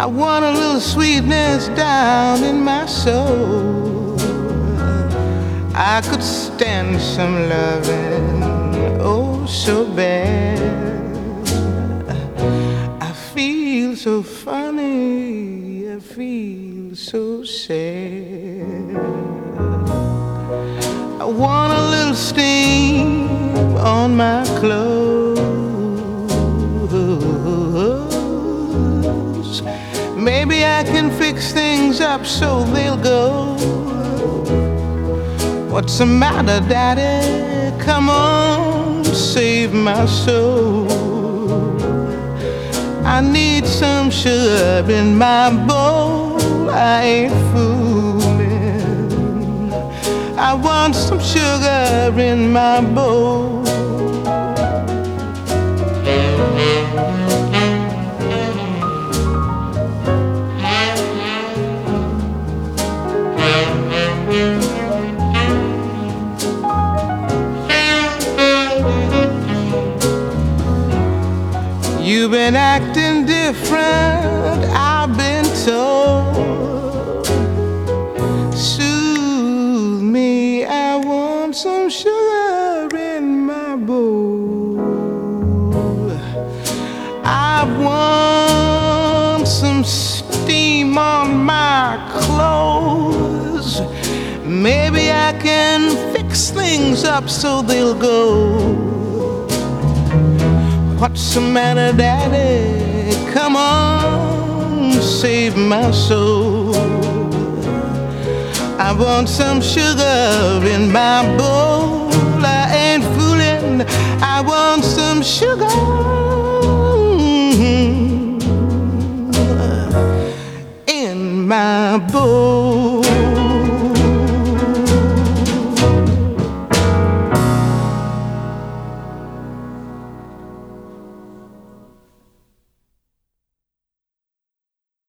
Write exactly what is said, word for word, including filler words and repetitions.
I want a little sweetness down in my soul. I could stand some loving, oh so bad. I feel so funny, I feel so sad. I want a little steam on my clothes. Maybe I can fix things up so they'll go. What's the matter, Daddy? Come on, save my soul. I need some sugar in my bowl. I ain't fooling. I want some sugar in my bowl. You've been acting different, I've been told. Soothe me, I want some sugar in my bowl. I want some steam on my clothes. Maybe I can fix things up so they'll go. What's the matter, Daddy? Come on, save my soul. I want some sugar in my bowl. I ain't fooling. I want some sugar